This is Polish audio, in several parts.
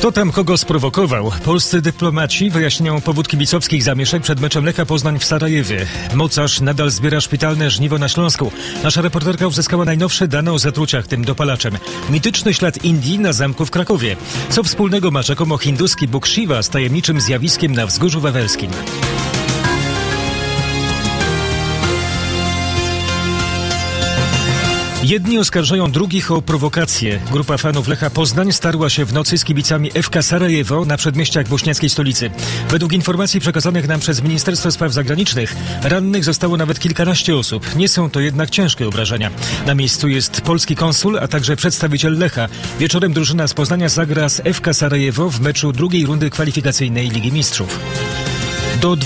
Kto tam kogo sprowokował? Polscy dyplomaci wyjaśniają powód kibicowskich zamieszek przed meczem Lecha Poznań w Sarajewie. Mocarz nadal zbiera szpitalne żniwo na Śląsku. Nasza reporterka uzyskała najnowsze dane o zatruciach tym dopalaczem. Mityczny ślad Indii na zamku w Krakowie. Co wspólnego ma rzekomo hinduski Bóg Shiva z tajemniczym zjawiskiem na Wzgórzu Wawelskim? Jedni oskarżają drugich o prowokację. Grupa fanów Lecha Poznań starła się w nocy z kibicami FK Sarajewo na przedmieściach bośniackiej stolicy. Według informacji przekazanych nam przez Ministerstwo Spraw Zagranicznych rannych zostało nawet kilkanaście osób. Nie są to jednak ciężkie obrażenia. Na miejscu jest polski konsul, a także przedstawiciel Lecha. Wieczorem drużyna z Poznania zagra z FK Sarajewo w meczu drugiej rundy kwalifikacyjnej Ligi Mistrzów. Do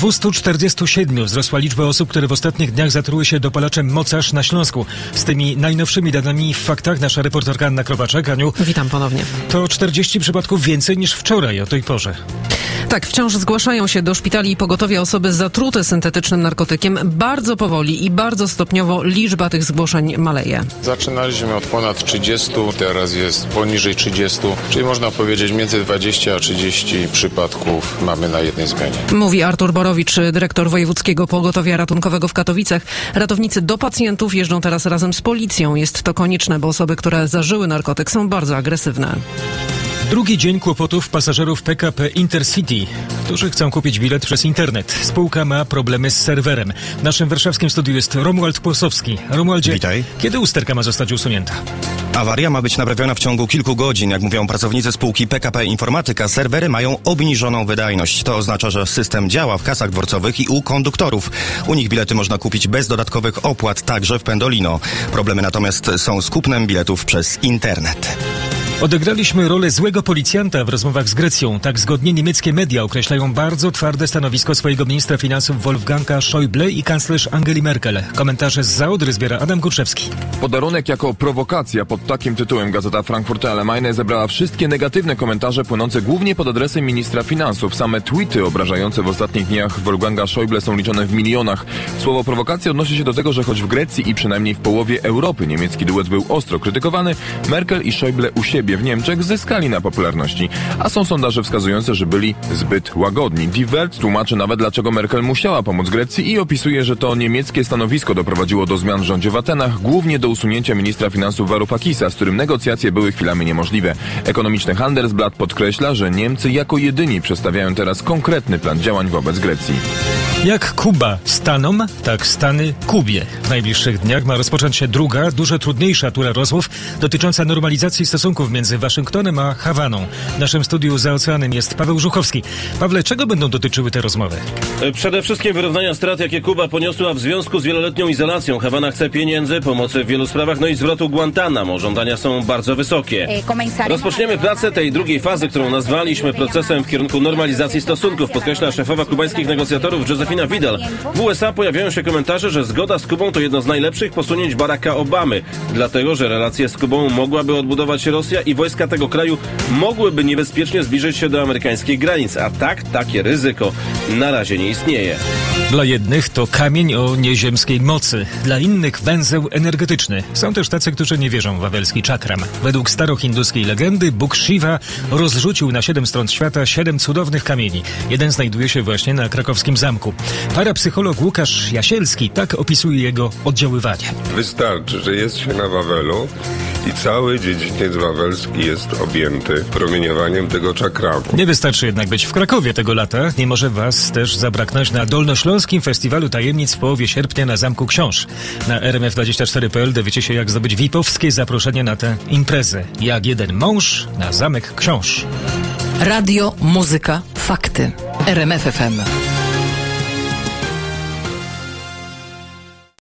247 wzrosła liczba osób, które w ostatnich dniach zatruły się dopalaczem Mocarz na Śląsku. Z tymi najnowszymi danymi w faktach nasza reporterka Anna Kropaczek. Aniu, witam ponownie. To 40 przypadków więcej niż wczoraj o tej porze. Tak, wciąż zgłaszają się do szpitali i pogotowia osoby zatrute syntetycznym narkotykiem. Bardzo powoli i bardzo stopniowo liczba tych zgłoszeń maleje. Zaczynaliśmy od ponad 30, teraz jest poniżej 30, czyli można powiedzieć między 20 a 30 przypadków mamy na jednej zmianie. Mówi Artur Borowicz, dyrektor Wojewódzkiego Pogotowia Ratunkowego w Katowicach. Ratownicy do pacjentów jeżdżą teraz razem z policją. Jest to konieczne, bo osoby, które zażyły narkotyk, są bardzo agresywne. Drugi dzień kłopotów pasażerów PKP Intercity, którzy chcą kupić bilet przez internet. Spółka ma problemy z serwerem. W naszym warszawskim studiu jest Romuald Kłosowski. Romualdzie, witaj. Kiedy usterka ma zostać usunięta? Awaria ma być naprawiona w ciągu kilku godzin. Jak mówią pracownicy spółki PKP Informatyka, serwery mają obniżoną wydajność. To oznacza, że system działa w kasach dworcowych i u konduktorów. U nich bilety można kupić bez dodatkowych opłat, także w Pendolino. Problemy natomiast są z kupnem biletów przez internet. Odegraliśmy rolę złego policjanta w rozmowach z Grecją. Tak zgodnie niemieckie media określają bardzo twarde stanowisko swojego ministra finansów Wolfganga Schäuble i kanclerz Angeli Merkel. Komentarze z Zaodry zbiera Adam Kurczewski. Podarunek jako prowokacja pod takim tytułem gazeta Frankfurter Allgemeine zebrała wszystkie negatywne komentarze płynące głównie pod adresem ministra finansów. Same tweety obrażające w ostatnich dniach Wolfganga Schäuble są liczone w milionach. Słowo prowokacja odnosi się do tego, że choć w Grecji i przynajmniej w połowie Europy niemiecki duet był ostro krytykowany, Merkel i Schäuble u siebie w Niemczech zyskali na popularności, a są sondaże wskazujące, że byli zbyt łagodni. Die Welt tłumaczy nawet, dlaczego Merkel musiała pomóc Grecji i opisuje, że to niemieckie stanowisko doprowadziło do zmian w rządzie w Atenach, głównie do usunięcia ministra finansów Varoufakisa, z którym negocjacje były chwilami niemożliwe. Ekonomiczny Handelsblatt podkreśla, że Niemcy jako jedyni przedstawiają teraz konkretny plan działań wobec Grecji. Jak Kuba Stanom, tak Stany Kubie. W najbliższych dniach ma rozpocząć się druga, dużo trudniejsza tura rozmów dotycząca normalizacji stosunków między Waszyngtonem a Hawaną. W naszym studiu za oceanem jest Paweł Żuchowski. Pawle, czego będą dotyczyły te rozmowy? Przede wszystkim wyrównania strat, jakie Kuba poniosła w związku z wieloletnią izolacją. Hawana chce pieniędzy, pomocy w wielu sprawach, no i zwrotu Guantanamo. Żądania są bardzo wysokie. Rozpoczniemy pracę tej drugiej fazy, którą nazwaliśmy procesem w kierunku normalizacji stosunków, podkreśla szefowa kubańskich negocjatorów Josefina Vidal. W USA pojawiają się komentarze, że zgoda z Kubą to jedno z najlepszych posunięć Baracka Obamy, dlatego że relacje z Kubą mogłaby odbudować Rosja i wojska tego kraju mogłyby niebezpiecznie zbliżyć się do amerykańskich granic, a takie ryzyko na razie nie istnieje. Dla jednych to kamień o nieziemskiej mocy, dla innych węzeł energetyczny. Są też tacy, którzy nie wierzą w wawelski czakram. Według starohinduskiej legendy Bóg Shiva rozrzucił na 7 stron świata 7 cudownych kamieni. Jeden znajduje się właśnie na krakowskim zamku. Parapsycholog Łukasz Jasielski tak opisuje jego oddziaływanie. Wystarczy, że jest się na Wawelu i cały dziedziniec wawelski jest objęty promieniowaniem tego czakramu. Nie wystarczy jednak być w Krakowie tego lata. Nie może was też zabraknąć na Dolnośląskim Festiwalu Tajemnic w połowie sierpnia na Zamku Książ. Na rmf24.pl dowiecie się, jak zdobyć VIP-owskie zaproszenie na tę imprezę. Jak jeden mąż na Zamek Książ. Radio, muzyka, fakty. RMF FM.